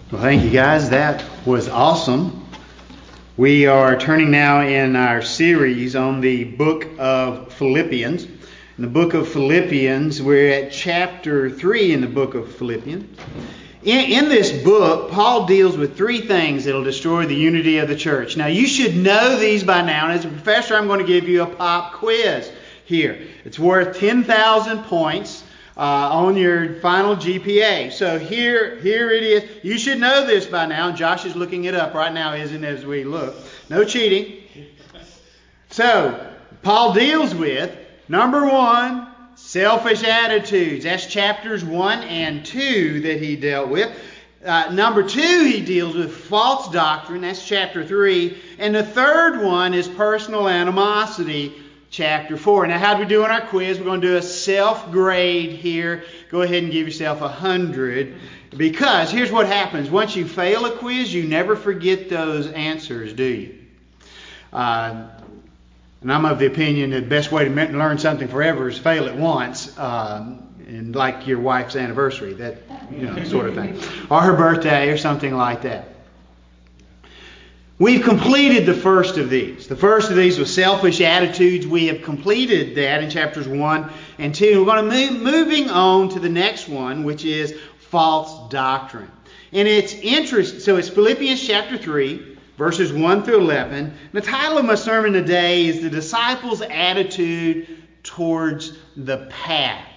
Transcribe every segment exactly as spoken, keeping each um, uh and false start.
Well, thank you guys. That was awesome. We are turning now in our series on the book of Philippians. In the book of Philippians, we're at chapter three in the book of Philippians. In, in this book, Paul deals with three things that will destroy the unity of the church. Now, you should know these by now. And as a professor, I'm going to give you a pop quiz here. It's worth ten thousand points. Uh, on your final G P A. So here, here it is. You should know this by now. Josh is looking it up right now, isn't it, as we look. No cheating. So, Paul deals with, number one, selfish attitudes. That's chapters one and two that he dealt with. Uh, number two, he deals with false doctrine. That's chapter three. And the third one is personal animosity. Chapter four. Now, how do we do on our quiz? We're going to do a self-grade here. Go ahead and give yourself a hundred. Because here's what happens. Once you fail a quiz, you never forget those answers, do you? Uh, and I'm of the opinion that the best way to learn something forever is fail it once. Um, and like your wife's anniversary, that, you know, sort of thing. Or her birthday or something like that. We've completed the first of these. The first of these was selfish attitudes. We have completed that in chapters one and two. We're going to move moving on to the next one, which is false doctrine. And it's interesting. So it's Philippians chapter three, verses one through eleven. The title of my sermon today is The Disciples' Attitude Towards the Past.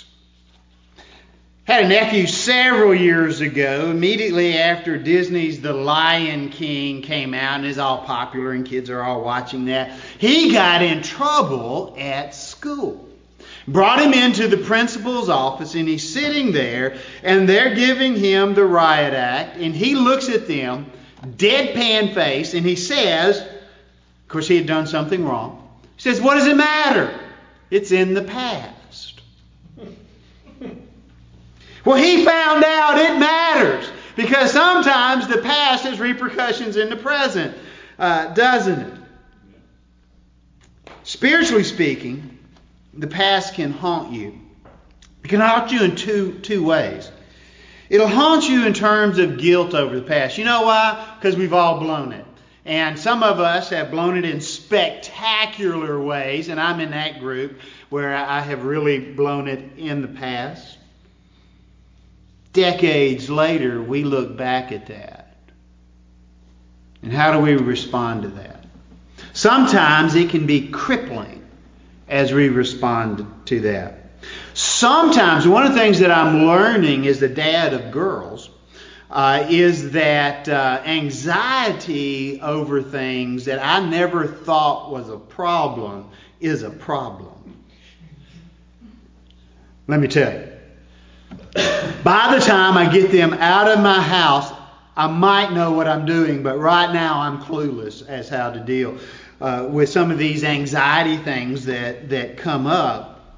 Had a nephew several years ago, immediately after Disney's The Lion King came out and is all popular and kids are all watching that. He got in trouble at school. Brought him into the principal's office and he's sitting there and they're giving him the riot act and he looks at them, deadpan face, and he says, of course he had done something wrong. He says, "What does it matter? It's in the past." Well, he found out it matters because sometimes the past has repercussions in the present, uh, doesn't it? Spiritually speaking, the past can haunt you. It can haunt you in two, two ways. It'll haunt you in terms of guilt over the past. You know why? Because we've all blown it. And some of us have blown it in spectacular ways, and I'm in that group where I have really blown it in the past. Decades later, we look back at that. And how do we respond to that? Sometimes it can be crippling as we respond to that. Sometimes, one of the things that I'm learning as the dad of girls uh, is that uh, anxiety over things that I never thought was a problem is a problem. Let me tell you. By the time I get them out of my house, I might know what I'm doing, but right now I'm clueless as how to deal uh, with some of these anxiety things that, that come up.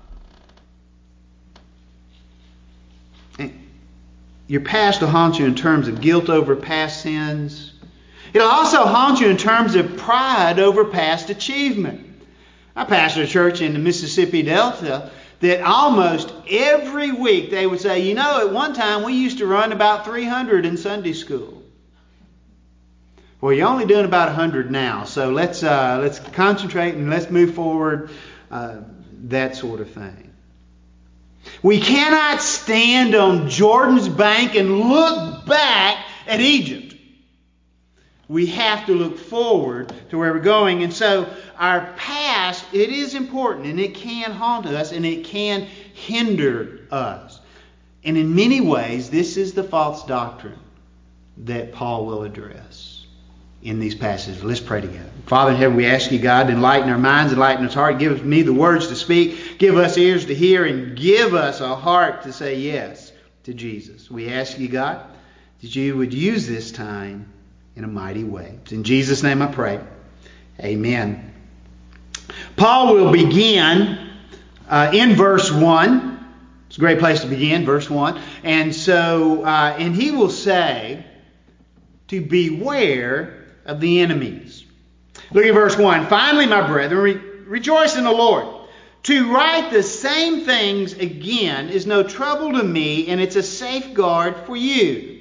And your past will haunt you in terms of guilt over past sins. It'll also haunt you in terms of pride over past achievement. I pastor a church in the Mississippi Delta that almost every week they would say, you know, at one time we used to run about three hundred in Sunday school. Well, you're only doing about one hundred now, so let's uh, let's concentrate and let's move forward, uh, that sort of thing. We cannot stand on Jordan's bank and look back at Egypt. We have to look forward to where we're going. And so our past, it is important and it can haunt us and it can hinder us. And in many ways, this is the false doctrine that Paul will address in these passages. Let's pray together. Father in heaven, we ask you, God, to enlighten our minds, enlighten our heart. Give me the words to speak. Give us ears to hear and give us a heart to say yes to Jesus. We ask you, God, that you would use this time in a mighty way. It's in Jesus' name I pray. Amen. Paul will begin uh, in verse one. It's a great place to begin, verse one. And so, uh, and he will say to beware of the enemies. Look at verse one. Finally, my brethren, re- rejoice in the Lord. To write the same things again is no trouble to me, and it's a safeguard for you.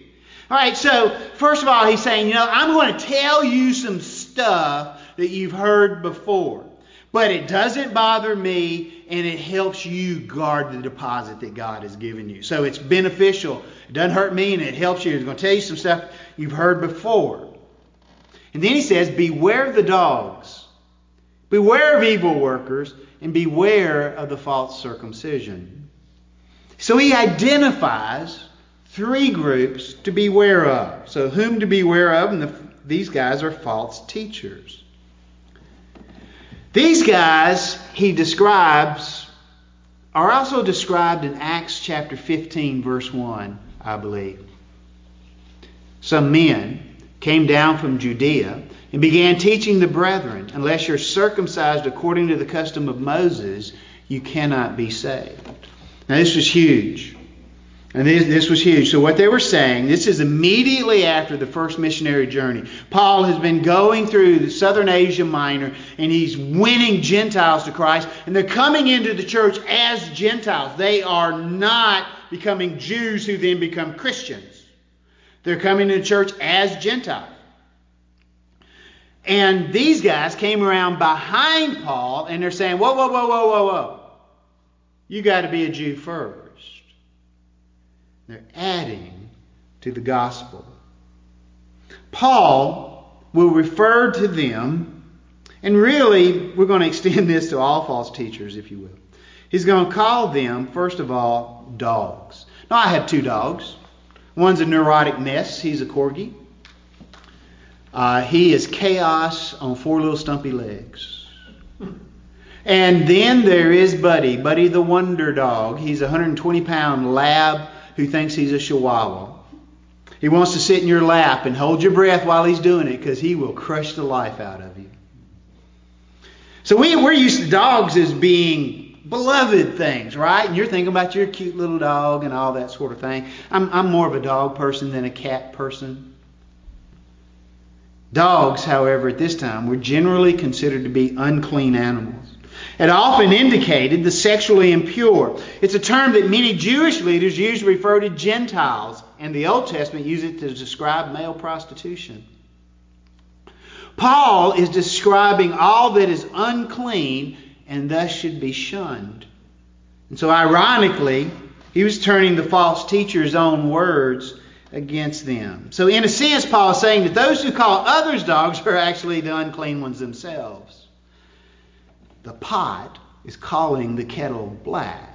All right, so first of all, he's saying, you know, I'm going to tell you some stuff that you've heard before. But it doesn't bother me, and it helps you guard the deposit that God has given you. So it's beneficial. It doesn't hurt me, and it helps you. He's going to tell you some stuff you've heard before. And then he says, beware of the dogs. Beware of evil workers, and beware of the false circumcision. So he identifies three groups to beware of. So whom to beware of, and the, these guys are false teachers. These guys, he describes, are also described in Acts chapter fifteen, verse one, I believe. Some men came down from Judea and began teaching the brethren, unless you're circumcised according to the custom of Moses, you cannot be saved. Now this was huge. And this, this was huge. So what they were saying, this is immediately after the first missionary journey. Paul has been going through the southern Asia Minor, and he's winning Gentiles to Christ. And they're coming into the church as Gentiles. They are not becoming Jews who then become Christians. They're coming to church as Gentiles. And these guys came around behind Paul, and they're saying, whoa, whoa, whoa, whoa, whoa, whoa. You got to be a Jew first. They're adding to the gospel. Paul will refer to them, and really, we're going to extend this to all false teachers, if you will. He's going to call them, first of all, dogs. Now, I have two dogs. One's a neurotic mess. He's a corgi. Uh, he is chaos on four little stumpy legs. And then there is Buddy. Buddy the wonder dog. He's a one hundred twenty pound lab who thinks he's a chihuahua. He wants to sit in your lap and hold your breath while he's doing it, because he will crush the life out of you. So we, we're used to dogs as being beloved things, right? And you're thinking about your cute little dog and all that sort of thing. I'm, I'm more of a dog person than a cat person. Dogs, however, at this time were generally considered to be unclean animals. It often indicated the sexually impure. It's a term that many Jewish leaders used to refer to Gentiles, and the Old Testament used it to describe male prostitution. Paul is describing all that is unclean and thus should be shunned. And so ironically, he was turning the false teacher's own words against them. So in a sense, Paul is saying that those who call others dogs are actually the unclean ones themselves. The pot is calling the kettle black.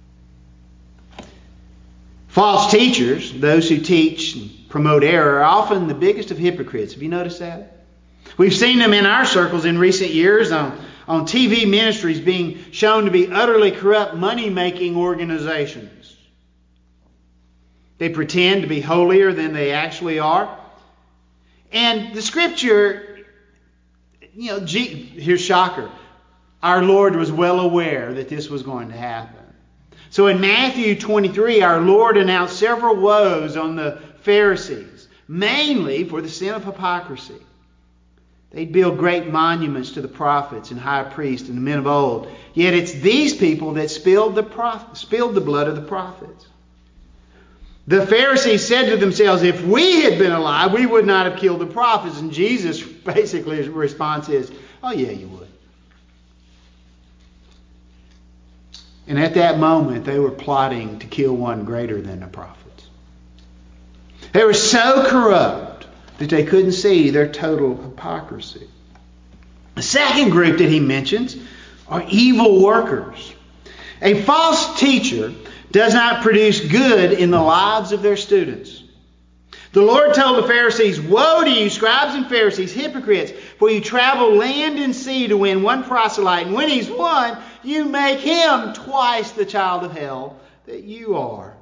False teachers, those who teach and promote error, are often the biggest of hypocrites. Have you noticed that? We've seen them in our circles in recent years on, on T V ministries being shown to be utterly corrupt money-making organizations. They pretend to be holier than they actually are. And the Scripture, you know, gee, here's shocker. Our Lord was well aware that this was going to happen. So in Matthew twenty-three, our Lord announced several woes on the Pharisees, mainly for the sin of hypocrisy. They'd build great monuments to the prophets and high priests and the men of old. Yet it's these people that spilled the, prof- spilled the blood of the prophets. The Pharisees said to themselves, if we had been alive, we would not have killed the prophets. And Jesus, basically, his response is, oh yeah, you would. And at that moment, they were plotting to kill one greater than the prophets. They were so corrupt that they couldn't see their total hypocrisy. The second group that he mentions are evil workers. A false teacher does not produce good in the lives of their students. The Lord told the Pharisees, woe to you, scribes and Pharisees, hypocrites, for you travel land and sea to win one proselyte, and when he's won, you make him twice the child of hell that you are.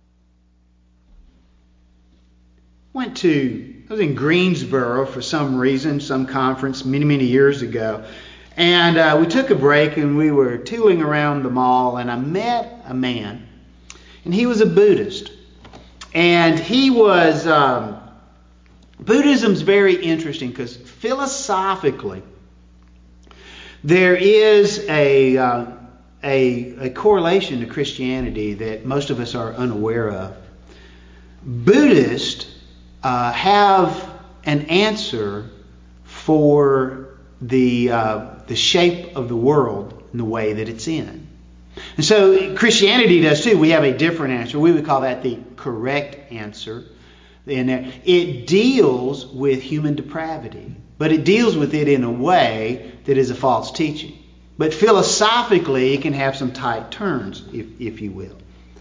Went to, I was in Greensboro for some reason, some conference many, many years ago. And uh, we took a break and we were tooling around the mall, and I met a man, and he was a Buddhist. And he was, um, Buddhism's very interesting because philosophically, there is a, uh, a, a correlation to Christianity that most of us are unaware of. Buddhists uh, have an answer for the uh, the shape of the world and the way that it's in. And so Christianity does too. We have a different answer. We would call that the correct answer. And it deals with human depravity, but it deals with it in a way that is a false teaching. But philosophically, it can have some tight turns, if, if you will.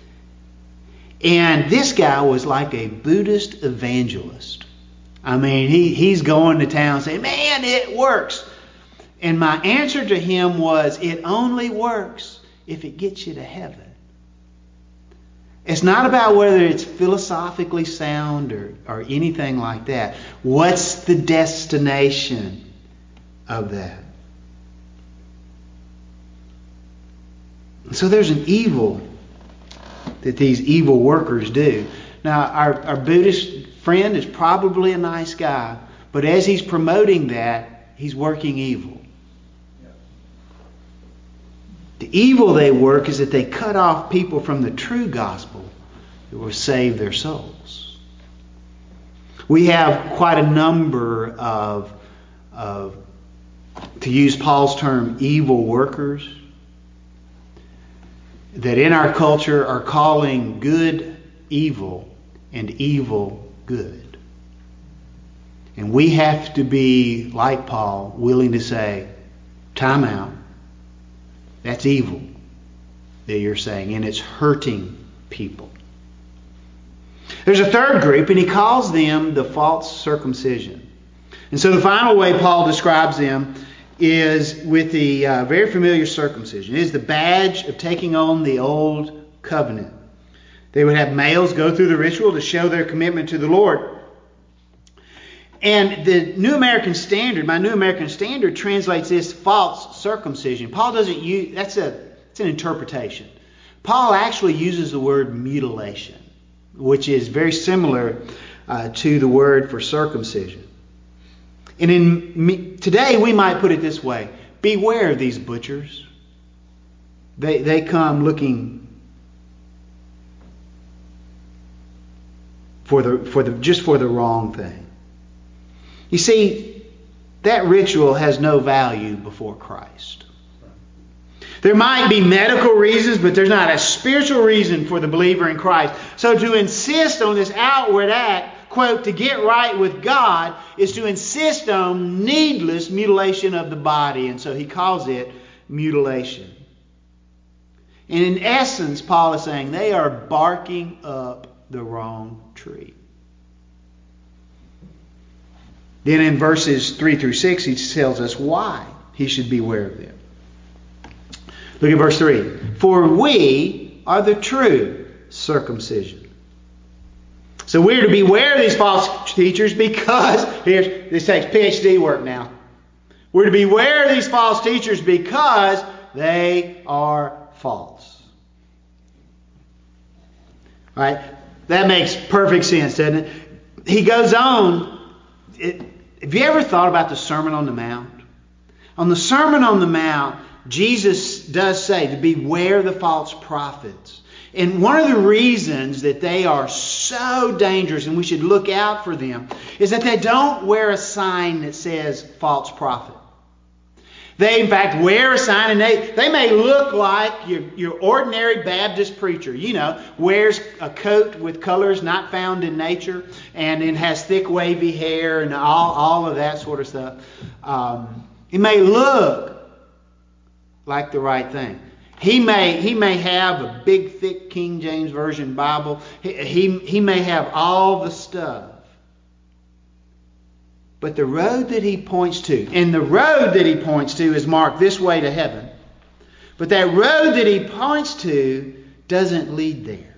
And this guy was like a Buddhist evangelist. I mean, he, he's going to town saying, man, it works. And my answer to him was, it only works if it gets you to heaven. It's not about whether it's philosophically sound or, or anything like that. What's the destination of that? So there's an evil that these evil workers do. Now, our, our Buddhist friend is probably a nice guy, but as he's promoting that, he's working evil. The evil they work is that they cut off people from the true gospel that will save their souls. We have quite a number of, of, to use Paul's term, evil workers that in our culture are calling good evil and evil good. And we have to be, like Paul, willing to say, time out. That's evil that you're saying, and it's hurting people. There's a third group, and he calls them the false circumcision. And so the final way Paul describes them is with the uh, very familiar circumcision. It is the badge of taking on the old covenant. They would have males go through the ritual to show their commitment to the Lord. And the New American Standard, my New American Standard translates this false circumcision. Paul doesn't use, that's a, it's an interpretation. Paul actually uses the word mutilation, which is very similar uh, to the word for circumcision. And in today we might put it this way: beware of these butchers. They they come looking for the for the just for the wrong thing. You see, that ritual has no value before Christ. There might be medical reasons, but there's not a spiritual reason for the believer in Christ. So to insist on this outward act, quote, to get right with God, is to insist on needless mutilation of the body. And so he calls it mutilation. And in essence, Paul is saying they are barking up the wrong tree. Then in verses three through six, he tells us why he should beware of them. Look at verse three. For we are the true circumcision. So we're to beware of these false teachers because, here's, this takes PhD work now. We're to beware of these false teachers because they are false. All right? That makes perfect sense, doesn't it? He goes on. It, have you ever thought about the Sermon on the Mount? On the Sermon on the Mount, Jesus does say to beware the false prophets. And one of the reasons that they are so dangerous and we should look out for them is that they don't wear a sign that says false prophet. They, in fact, wear a sign, and they, they may look like your, your ordinary Baptist preacher. You know, wears a coat with colors not found in nature, and it has thick, wavy hair and all, all of that sort of stuff. Um, it may look like the right thing. He may he may have a big, thick King James Version Bible. He, he, he may have all the stuff. But the road that he points to, and the road that he points to is marked this way to heaven. But that road that he points to doesn't lead there.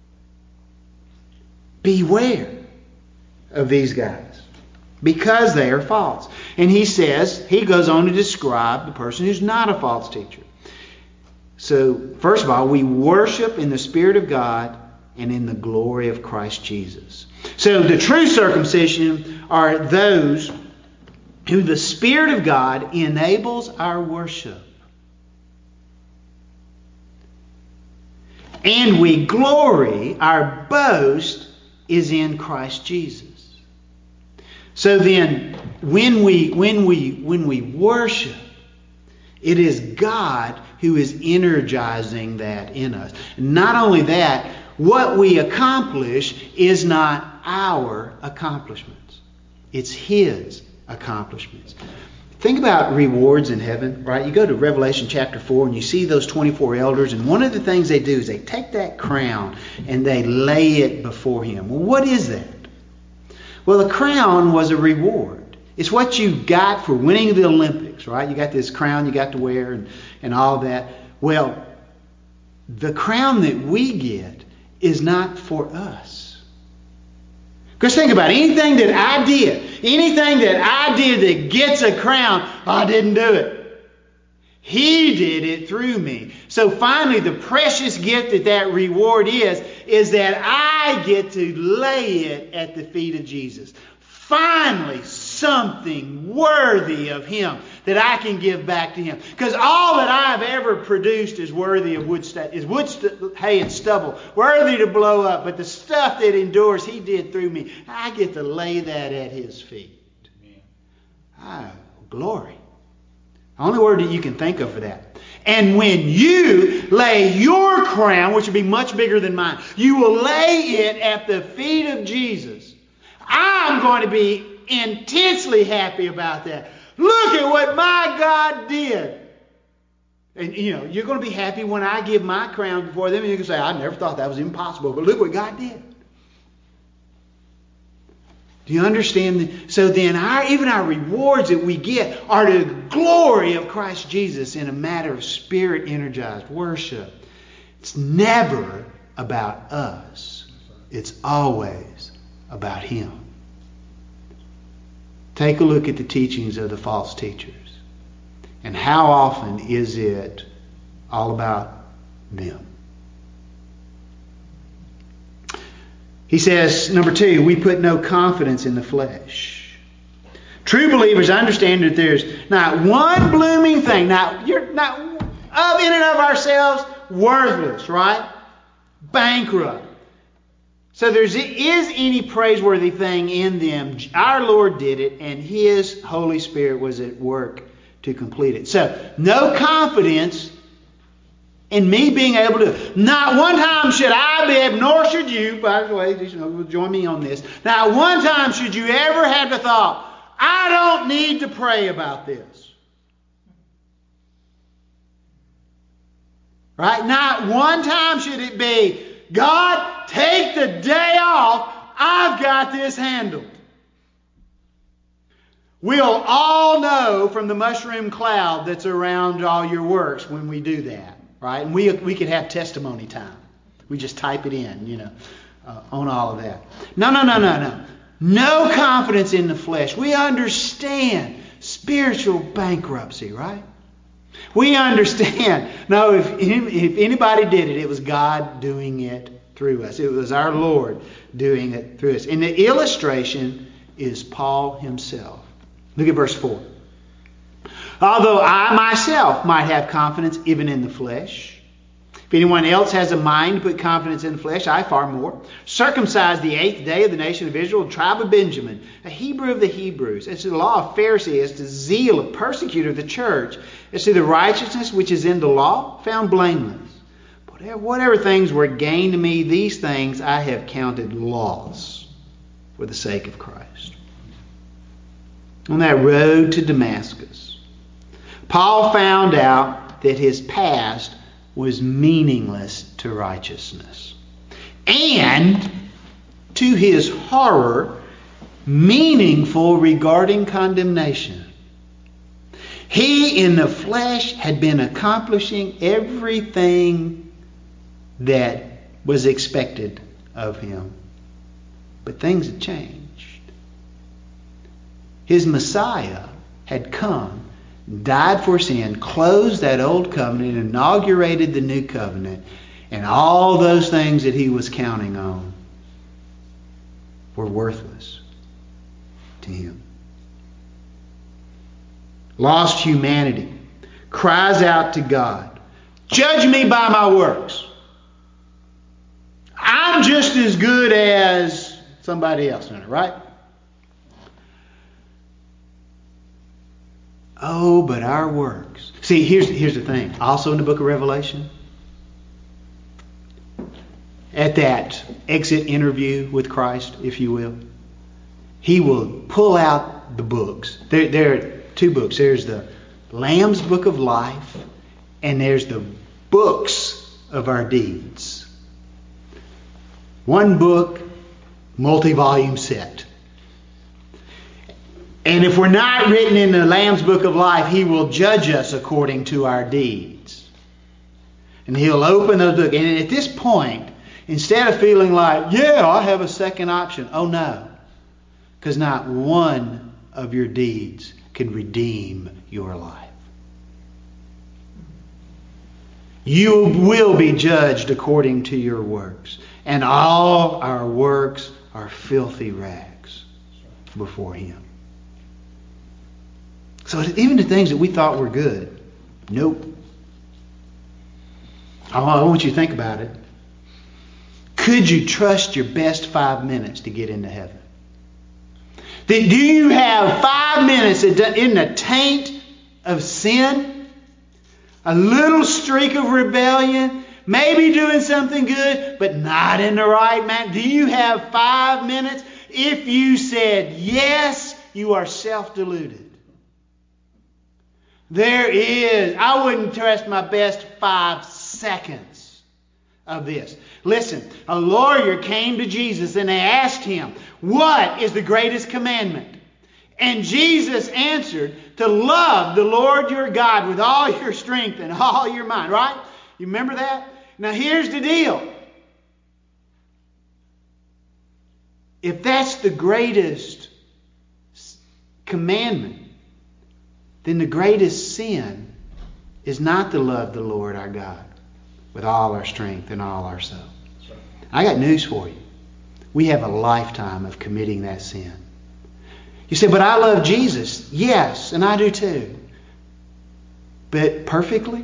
Beware of these guys because they are false. And he says, he goes on to describe the person who's not a false teacher. So, first of all, we worship in the Spirit of God and in the glory of Christ Jesus. So the true circumcision are those who the Spirit of God enables our worship. And we glory, our boast is in Christ Jesus. So then, when we when we when we worship, it is God who is energizing that in us. Not only that, what we accomplish is not our accomplishments. It's His accomplishments. Think about rewards in heaven, right? You go to Revelation chapter four and you see those twenty-four elders, and one of the things they do is they take that crown and they lay it before Him. Well, what is that? Well, the crown was a reward. It's what you got for winning the Olympics, right? You got this crown you got to wear and, and all that. Well, the crown that we get is not for us. Because think about it. Anything that I did, anything that I did that gets a crown, I didn't do it. He did it through me. So finally, the precious gift that that reward is, is that I get to lay it at the feet of Jesus. Finally, something worthy of Him that I can give back to Him. Because all that I've ever produced is worthy of wood, st- is wood st- hay and stubble, worthy to blow up. But the stuff that endures, He did through me. I get to lay that at His feet. Ah, glory. The only word that you can think of for that. And when you lay your crown, which will be much bigger than mine, you will lay it at the feet of Jesus. I'm going to be intensely happy about that. Look at what my God did. And you know, you're going to be happy when I give my crown before them, and you can say, I never thought that was impossible, but look what God did. Do you understand? The, so then our even our rewards that we get are to the glory of Christ Jesus in a matter of spirit energized worship. It's never about us. It's always about Him. Take a look at the teachings of the false teachers. And how often is it all about them? He says, number two, we put no confidence in the flesh. True believers understand that there's not one blooming thing, not you're not of in and of ourselves, worthless, right? Bankrupt. So there is any praiseworthy thing in them. Our Lord did it, and His Holy Spirit was at work to complete it. So no confidence in me being able to. Not one time should I be able, nor should you, by the way, you know, join me on this. Not one time should you ever have the thought, I don't need to pray about this. Right? Not one time should it be, God, take the day off. I've got this handled. We'll all know from the mushroom cloud that's around all your works when we do that, right? And we we could have testimony time. We just type it in, you know, uh, on all of that. No, no, no, no, no. No confidence in the flesh. We understand spiritual bankruptcy, right? We understand. No, if, if anybody did it, it was God doing it through us. It was our Lord doing it through us. And the illustration is Paul himself. Look at verse four. Although I myself might have confidence even in the flesh, if anyone else has a mind to put confidence in the flesh, I far more. Circumcised the eighth day of the nation of Israel, the tribe of Benjamin, a Hebrew of the Hebrews, as to the law of Pharisee, as to zeal of persecutor of the church, as to the righteousness which is in the law, found blameless. But whatever things were gained to me, these things I have counted loss for the sake of Christ. On that road to Damascus, Paul found out that his past was meaningless to righteousness. And, to his horror, meaningful regarding condemnation. He in the flesh had been accomplishing everything that was expected of him. But things had changed. His Messiah had come, died for sin, closed that old covenant, inaugurated the new covenant, and all those things that he was counting on were worthless to him. Lost humanity cries out to God, judge me by my works. I'm just as good as somebody else, right? Oh, but our works. See, here's, here's the thing. Also in the book of Revelation, at that exit interview with Christ, if you will, He will pull out the books. There, there are two books. There's the Lamb's Book of Life, and there's the books of our deeds. One book, multi-volume set. And if we're not written in the Lamb's Book of Life, He will judge us according to our deeds. And He'll open those books. And at this point, instead of feeling like, yeah, I have a second option. Oh no. Because not one of your deeds can redeem your life. You will be judged according to your works. And all our works are filthy rags before Him. So even the things that we thought were good, nope. I want you to think about it. Could you trust your best five minutes to get into heaven? Do you have five minutes in the taint of sin? A little streak of rebellion? Maybe doing something good, but not in the right manner? Do you have five minutes? If you said yes, you are self-deluded. There is, I wouldn't trust my best five seconds of this. Listen, a lawyer came to Jesus and they asked Him, what is the greatest commandment? And Jesus answered, to love the Lord your God with all your strength and all your mind. Right? You remember that? Now here's the deal. If that's the greatest commandment, then the greatest sin is not to love the Lord our God with all our strength and all our soul. I got news for you. We have a lifetime of committing that sin. You say, but I love Jesus. Yes, and I do too. But perfectly?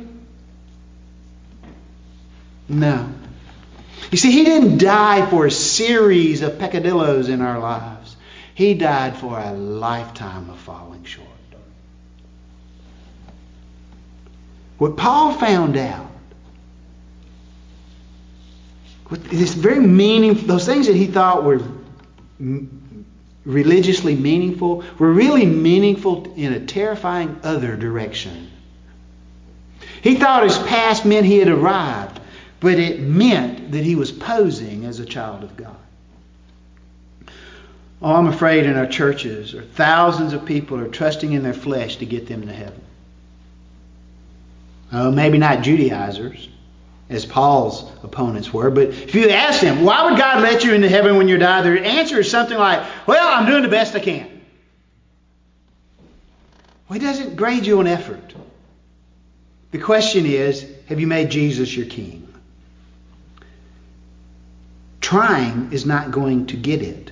No. You see, He didn't die for a series of peccadillos in our lives. He died for a lifetime of falling short. What Paul found out, this very meaningful, those things that he thought were religiously meaningful were really meaningful in a terrifying other direction. He thought his past meant he had arrived, but it meant that he was posing as a child of God. Oh, I'm afraid in our churches, or thousands of people are trusting in their flesh to get them to heaven. Oh, maybe not Judaizers, as Paul's opponents were, but if you ask them, why would God let you into heaven when you die? Their answer is something like, well, I'm doing the best I can. Well, He doesn't grade you on effort. The question is, have you made Jesus your King? Trying is not going to get it.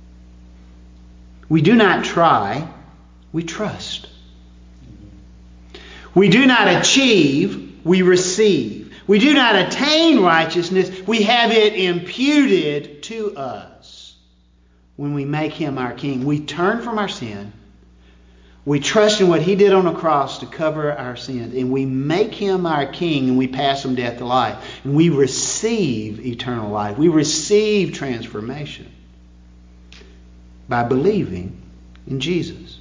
We do not try, we trust. We do not achieve, we receive. We do not attain righteousness, we have it imputed to us. When we make Him our King, we turn from our sin. We trust in what He did on the cross to cover our sins. And we make Him our King and we pass from death to life. And we receive eternal life. We receive transformation by believing in Jesus.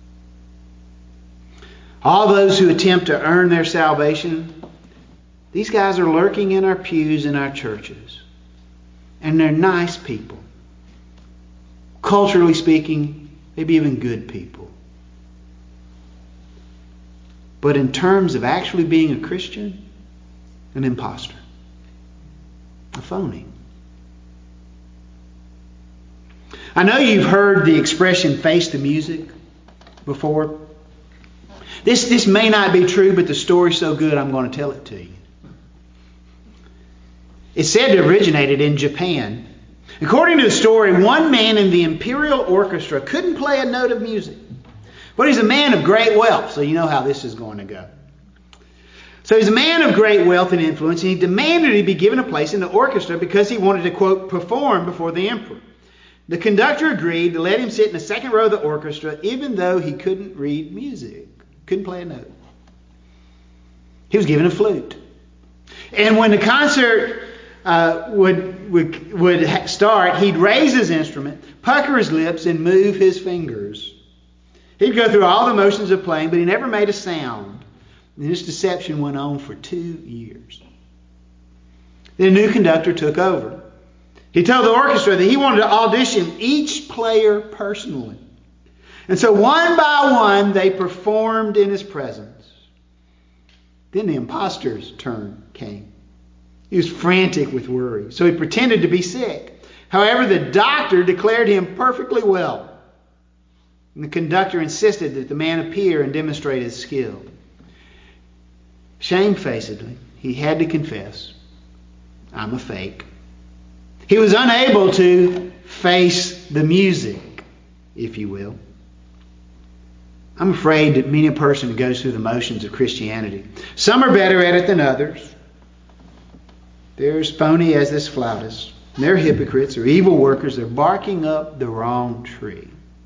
All those who attempt to earn their salvation, these guys are lurking in our pews in our churches. And they're nice people. Culturally speaking, maybe even good people. But in terms of actually being a Christian, an imposter. A phony. I know you've heard the expression face the music before. This, this may not be true, but the story's so good I'm going to tell it to you. It's said to have originated in Japan. According to the story, one man in the imperial orchestra couldn't play a note of music. But he's a man of great wealth, so you know how this is going to go. So he's a man of great wealth and influence, and he demanded he be given a place in the orchestra because he wanted to, quote, perform before the emperor. The conductor agreed to let him sit in the second row of the orchestra, even though he couldn't read music. Couldn't play a note. He was given a flute. And when the concert uh, would, would, would start, he'd raise his instrument, pucker his lips, and move his fingers. He'd go through all the motions of playing, but he never made a sound. And this deception went on for two years. Then a new conductor took over. He told the orchestra that he wanted to audition each player personally. And so one by one, they performed in his presence. Then the imposter's turn came. He was frantic with worry, so he pretended to be sick. However, the doctor declared him perfectly well. And the conductor insisted that the man appear and demonstrate his skill. Shamefacedly, he had to confess, I'm a fake. He was unable to face the music, if you will. I'm afraid that many a person goes through the motions of Christianity. Some are better at it than others. They're as phony as this flautist. They're hypocrites or evil workers. They're barking up the wrong tree.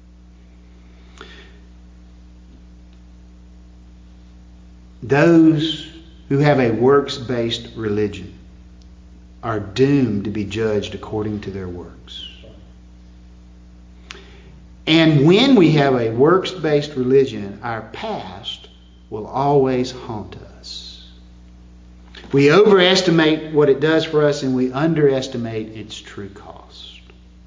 Those who have a works-based religion are doomed to be judged according to their works. And when we have a works-based religion, our past will always haunt us. We overestimate what it does for us and we underestimate its true cost.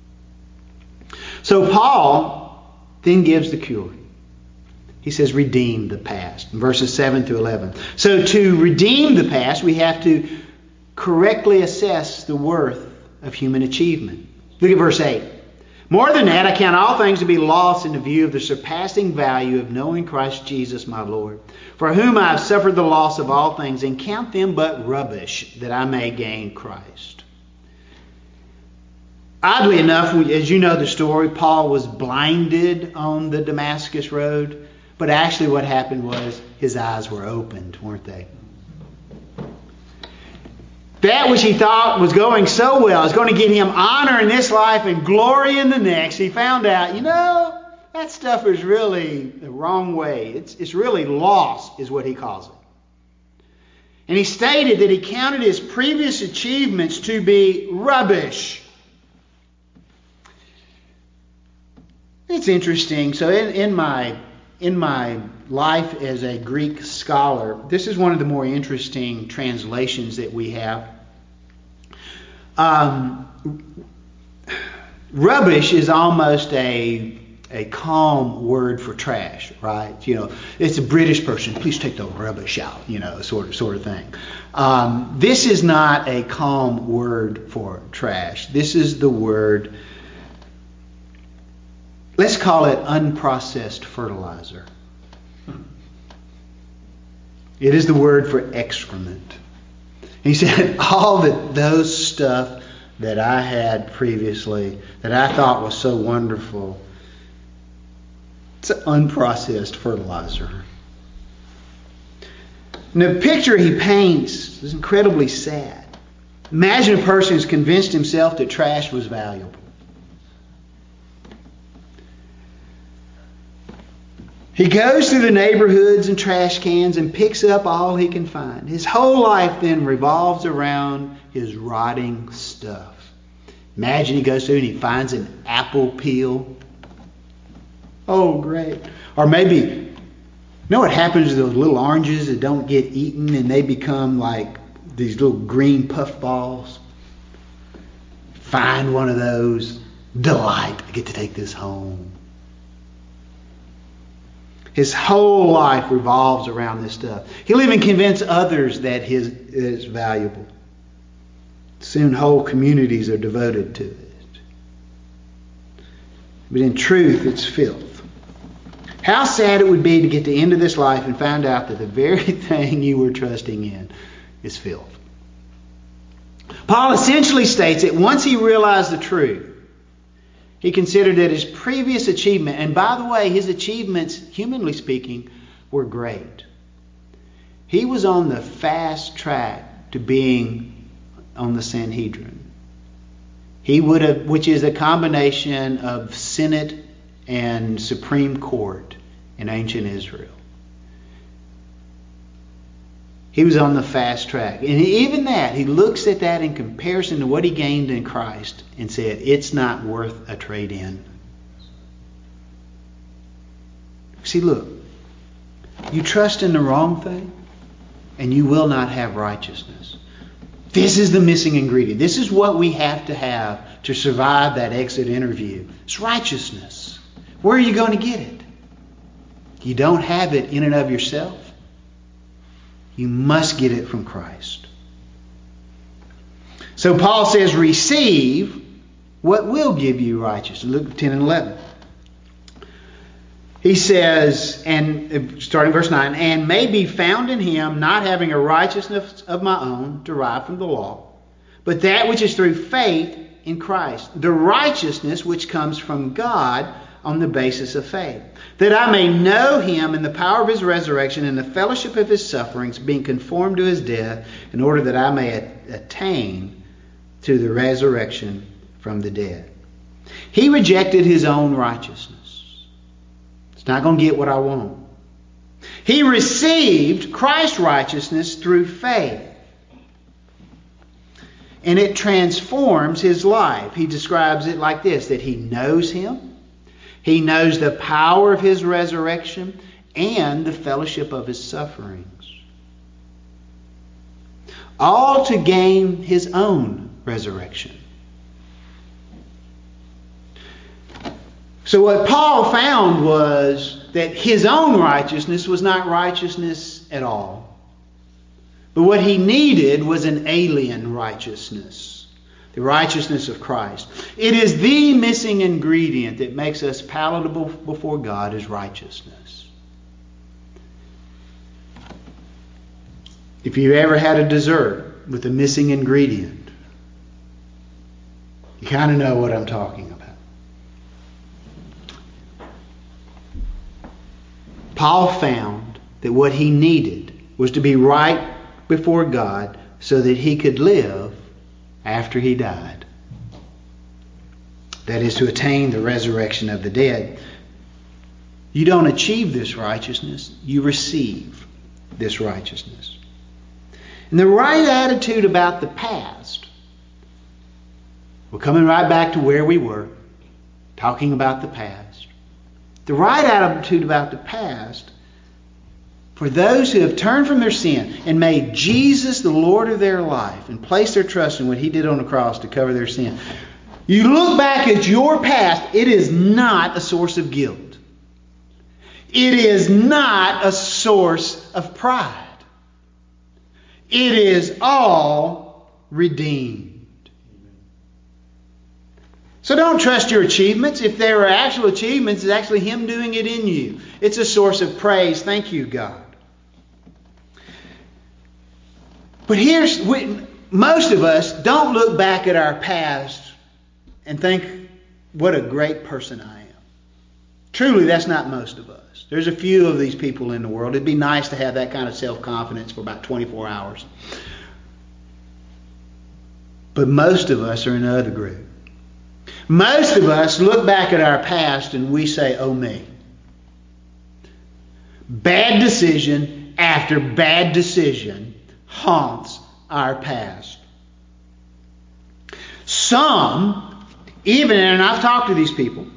So Paul then gives the cure. He says, redeem the past, in verses seven through eleven. So to redeem the past, we have to correctly assess the worth of human achievement. Look at verse eight. More than that, I count all things to be lost in the view of the surpassing value of knowing Christ Jesus my Lord, for whom I have suffered the loss of all things, and count them but rubbish, that I may gain Christ. Oddly enough, as you know the story, Paul was blinded on the Damascus road, but actually what happened was his eyes were opened, weren't they? That which he thought was going so well is going to get him honor in this life and glory in the next. He found out, you know, that stuff is really the wrong way. It's, it's really lost, is what he calls it. And he stated that he counted his previous achievements to be rubbish. It's interesting. So in, in my in my life as a Greek scholar, this is one of the more interesting translations that we have. Um, rubbish is almost a a calm word for trash, right? You know, it's a British person. Please take the rubbish out, you know, sort of sort of thing. Um, this is not a calm word for trash. This is the word. Let's call it unprocessed fertilizer. It is the word for excrement. He said, all that those stuff that I had previously, that I thought was so wonderful, it's unprocessed fertilizer. And the picture he paints is incredibly sad. Imagine a person who's convinced himself that trash was valuable. He goes through the neighborhoods and trash cans and picks up all he can find. His whole life then revolves around his rotting stuff. Imagine he goes through and he finds an apple peel. Oh, great. Or maybe, you know what happens to those little oranges that don't get eaten and they become like these little green puff balls? Find one of those. Delight. I get to take this home. His whole life revolves around this stuff. He'll even convince others that his is valuable. Soon whole communities are devoted to it. But in truth, it's filth. How sad it would be to get to the end of this life and find out that the very thing you were trusting in is filth. Paul essentially states that once he realized the truth, he considered that his previous achievement, and by the way, his achievements, humanly speaking, were great. He was on the fast track to being on the Sanhedrin. He would have, which is a combination of Senate and Supreme Court in ancient Israel. He was on the fast track. And even that, he looks at that in comparison to what he gained in Christ and said, it's not worth a trade-in. See, look, you trust in the wrong thing and you will not have righteousness. This is the missing ingredient. This is what we have to have to survive that exit interview. It's righteousness. Where are you going to get it? You don't have it in and of yourself. You must get it from Christ. So Paul says, receive what will give you righteousness. Look at ten and eleven. He says, and starting verse nine, and may be found in him, not having a righteousness of my own derived from the law, but that which is through faith in Christ, the righteousness which comes from God on the basis of faith, that I may know him in the power of his resurrection and the fellowship of his sufferings, being conformed to his death, in order that I may attain to the resurrection from the dead. He rejected his own righteousness. It's not going to get what I want. He received Christ's righteousness through faith. And it transforms his life. He describes it like this, that he knows him. He knows the power of his resurrection and the fellowship of his sufferings. All to gain his own resurrection. So what Paul found was that his own righteousness was not righteousness at all. But what he needed was an alien righteousness. The righteousness of Christ. It is the missing ingredient that makes us palatable before God is righteousness. If you ever had a dessert with a missing ingredient, you kind of know what I'm talking about. Paul found that what he needed was to be right before God so that he could live after he died. That is to attain the resurrection of the dead. You don't achieve this righteousness, you receive this righteousness. And the right attitude about the past, we're coming right back to where we were, talking about the past. The right attitude about the past, for those who have turned from their sin and made Jesus the Lord of their life and placed their trust in what he did on the cross to cover their sin. You look back at your past, it is not a source of guilt. It is not a source of pride. It is all redeemed. So don't trust your achievements. If there are actual achievements, it's actually him doing it in you. It's a source of praise. Thank you, God. But here's, we, most of us don't look back at our past and think, what a great person I am. Truly, that's not most of us. There's a few of these people in the world. It'd be nice to have that kind of self-confidence for about twenty-four hours. But most of us are in the other group. Most of us look back at our past and we say, oh me. Bad decision after bad decision haunts our past. Some, even, and I've talked to these people,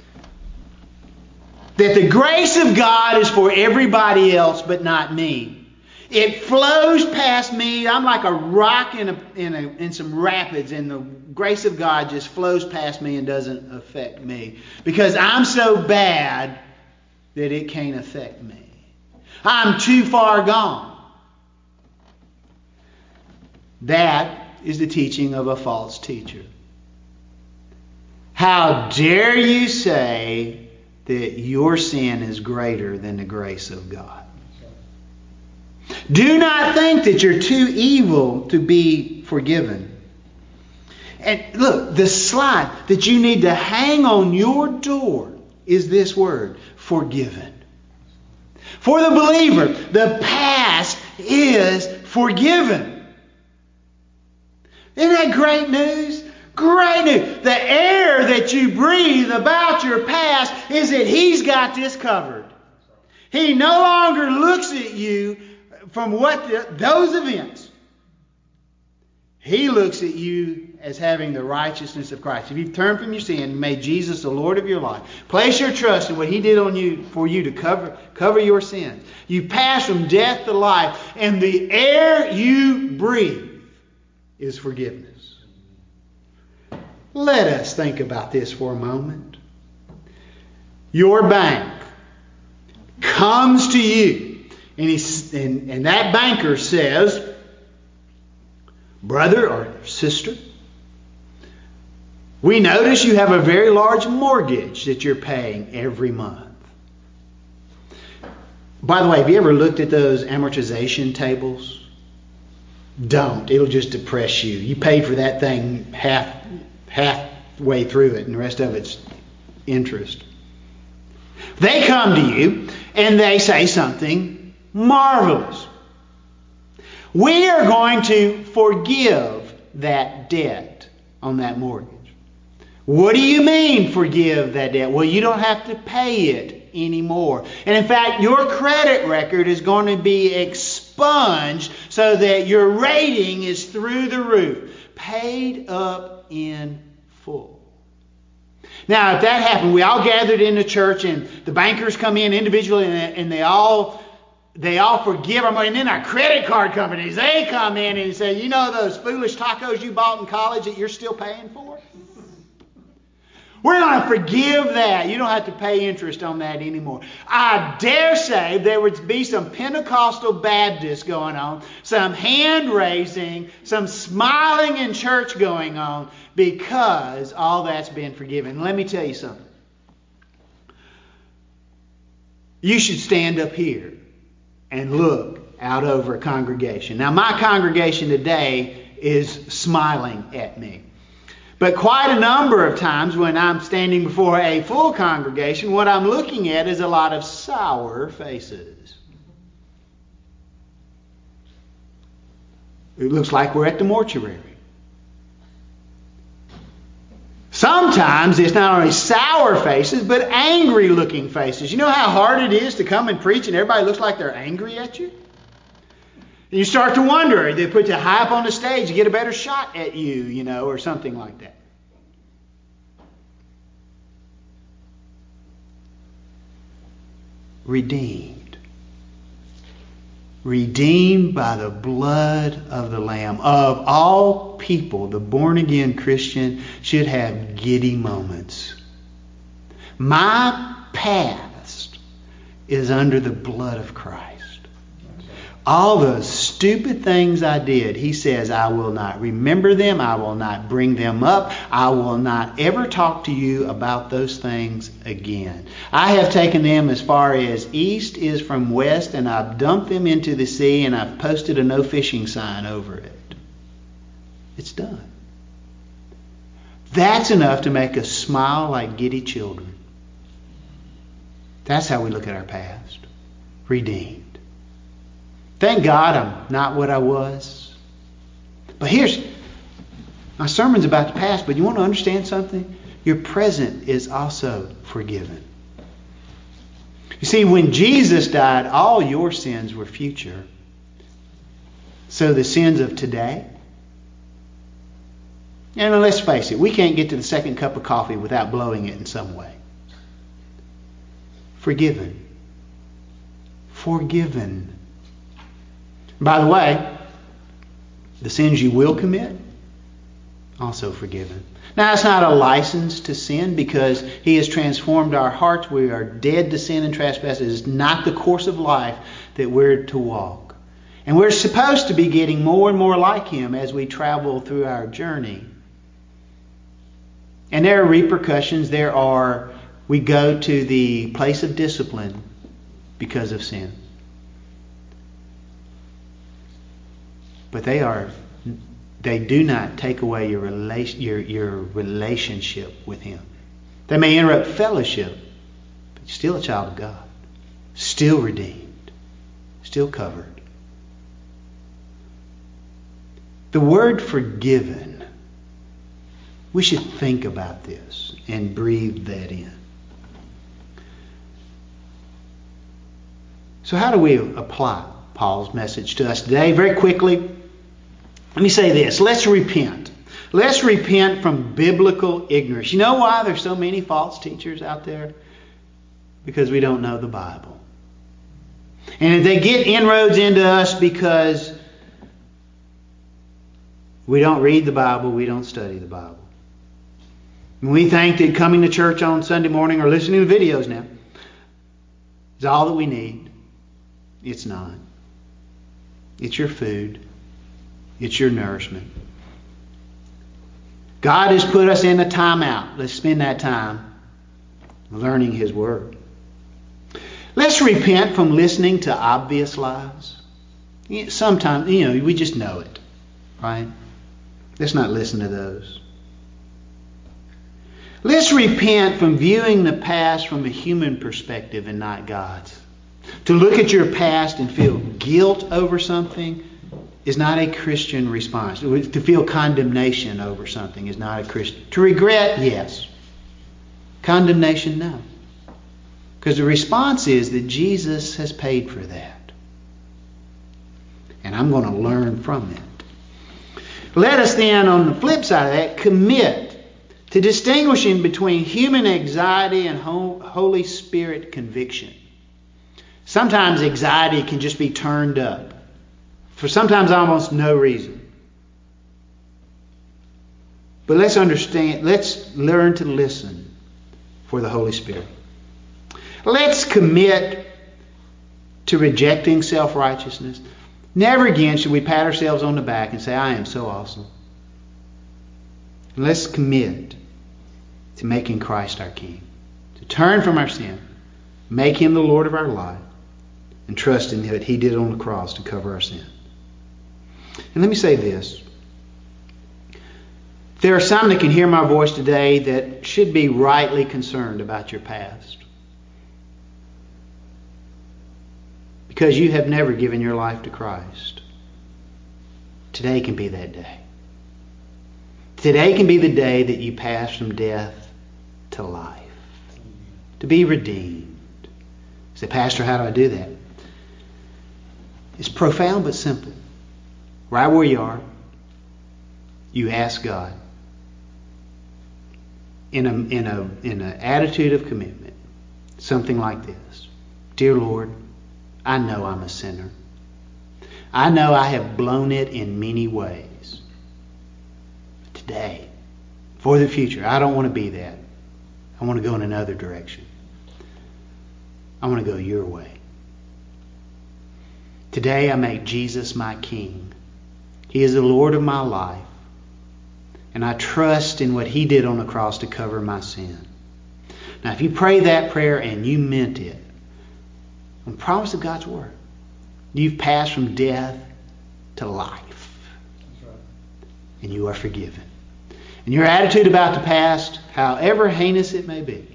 that the grace of God is for everybody else but not me. It flows past me. I'm like a rock in a, in, a, in some rapids, and the grace of God just flows past me and doesn't affect me. Because I'm so bad that it can't affect me. I'm too far gone. That is the teaching of a false teacher. How dare you say that your sin is greater than the grace of God? Do not think that you're too evil to be forgiven. And look, the slide that you need to hang on your door is this word, forgiven. For the believer, the past is forgiven. Isn't that great news? Great news. The air that you breathe about your past is that he's got this covered. He no longer looks at you from what the, those events, He looks at you as having the righteousness of Christ. If you've turned from your sin and made Jesus the Lord of your life, place your trust in what He did on you for you to cover, cover your sins. You pass from death to life, and the air you breathe is forgiveness. Let us think about this for a moment. Your bank comes to you, and, he's, and, and that banker says, brother or sister, we notice you have a very large mortgage that you're paying every month. By the way, have you ever looked at those amortization tables? Don't. It'll just depress you. You paid for that thing half halfway through it, and the rest of it's interest. They come to you and they say something marvelous. We are going to forgive that debt on that mortgage. What do you mean forgive that debt? Well, you don't have to pay it anymore. And in fact, your credit record is going to be expunged so that your rating is through the roof. Paid up in full. Now, if that happened, we all gathered in the church and the bankers come in individually and, and they all they all forgive our money. And then our credit card companies, they come in and say, you know those foolish tacos you bought in college that you're still paying for? We're going to forgive that. You don't have to pay interest on that anymore. I dare say there would be some Pentecostal Baptists going on, some hand raising, some smiling in church going on because all that's been forgiven. Let me tell you something. You should stand up here and look out over a congregation. Now, my congregation today is smiling at me. But quite a number of times when I'm standing before a full congregation, what I'm looking at is a lot of sour faces. It looks like we're at the mortuary. Sometimes it's not only sour faces, but angry looking faces. You know how hard it is to come and preach and everybody looks like they're angry at you? And you start to wonder, they put you high up on the stage to get a better shot at you, you know, or something like that. Redeemed. Redeemed by the blood of the Lamb. Of all people, the born-again Christian should have giddy moments. My past is under the blood of Christ. All the stupid things I did, He says, I will not remember them. I will not bring them up. I will not ever talk to you about those things again. I have taken them as far as east is from west, and I've dumped them into the sea, and I've posted a no fishing sign over it. It's done. That's enough to make us smile like giddy children. That's how we look at our past. Redeemed. Thank God I'm not what I was. But here's, my sermon's about the past, but you want to understand something? Your present is also forgiven. You see, when Jesus died, all your sins were future. So the sins of today, and let's face it, we can't get to the second cup of coffee without blowing it in some way. Forgiven. Forgiven. By the way, the sins you will commit, also forgiven. Now, it's not a license to sin because He has transformed our hearts. We are dead to sin and trespasses. It's not the course of life that we're to walk. And we're supposed to be getting more and more like Him as we travel through our journey. And there are repercussions. There are, we go to the place of discipline because of sin. But they are, they do not take away your relation, your, your relationship with Him. They may interrupt fellowship, but you're still a child of God. Still redeemed. Still covered. The word forgiven, we should think about this and breathe that in. So how do we apply Paul's message to us today. Very quickly, let me say this. Let's repent. Let's repent from biblical ignorance. You know why there's so many false teachers out there? Because we don't know the Bible. And if they get inroads into us because we don't read the Bible, we don't study the Bible. And we think that coming to church on Sunday morning or listening to videos now is all that we need. It's not. It's your food. It's your nourishment. God has put us in a timeout. Let's spend that time learning His Word. Let's repent from listening to obvious lies. Sometimes, you know, we just know it, right? Let's not listen to those. Let's repent from viewing the past from a human perspective and not God's. To look at your past and feel guilt over something is not a Christian response. To feel condemnation over something is not a Christian. To regret, yes. Condemnation, no. Because the response is that Jesus has paid for that. And I'm going to learn from it. Let us then, on the flip side of that, commit to distinguishing between human anxiety and Holy Spirit conviction. Sometimes anxiety can just be turned up for sometimes almost no reason. But let's understand, let's learn to listen for the Holy Spirit. Let's commit to rejecting self-righteousness. Never again should we pat ourselves on the back and say, I am so awesome. And let's commit to making Christ our King. To turn from our sin, make Him the Lord of our life, and trust in what He did on the cross to cover our sin. And let me say this. There are some that can hear my voice today that should be rightly concerned about your past. Because you have never given your life to Christ. Today can be that day. Today can be the day that you pass from death to life. To be redeemed. You say, Pastor, how do I do that? It's profound but simple. Right where you are, you ask God in a in a in an attitude of commitment, something like this. Dear Lord, I know I'm a sinner. I know I have blown it in many ways. But today, for the future, I don't want to be that. I want to go in another direction. I want to go your way. Today I make Jesus my King. He is the Lord of my life. And I trust in what He did on the cross to cover my sin. Now if you pray that prayer and you meant it, on the promise of God's Word, you've passed from death to life. That's right. And you are forgiven. And your attitude about the past, however heinous it may be,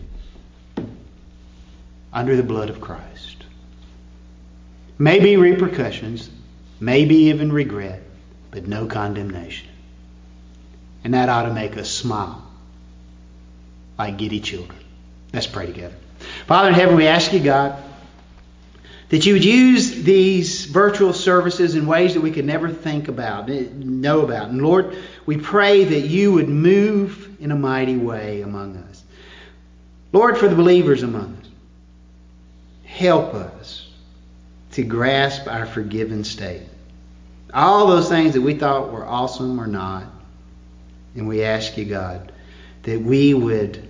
under the blood of Christ. Maybe repercussions, maybe even regret, but no condemnation. And that ought to make us smile like giddy children. Let's pray together. Father in heaven, we ask you, God, that you would use these virtual services in ways that we could never think about, know about. And Lord, we pray that you would move in a mighty way among us. Lord, for the believers among us, help us to grasp our forgiven state. All those things that we thought were awesome or not. And we ask you, God, that we would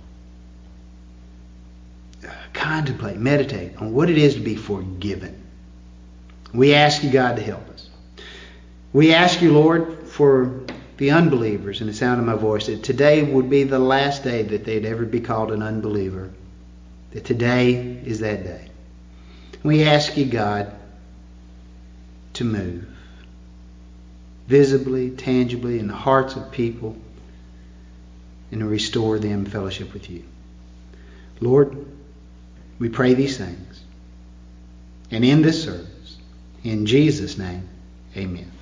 contemplate, meditate on what it is to be forgiven. We ask you, God, to help us. We ask you, Lord, for the unbelievers in the sound of my voice, that today would be the last day that they'd ever be called an unbeliever. That today is that day. We ask you, God, to move visibly, tangibly in the hearts of people and to restore them in fellowship with you. Lord, we pray these things. And in this service, in Jesus' name, amen.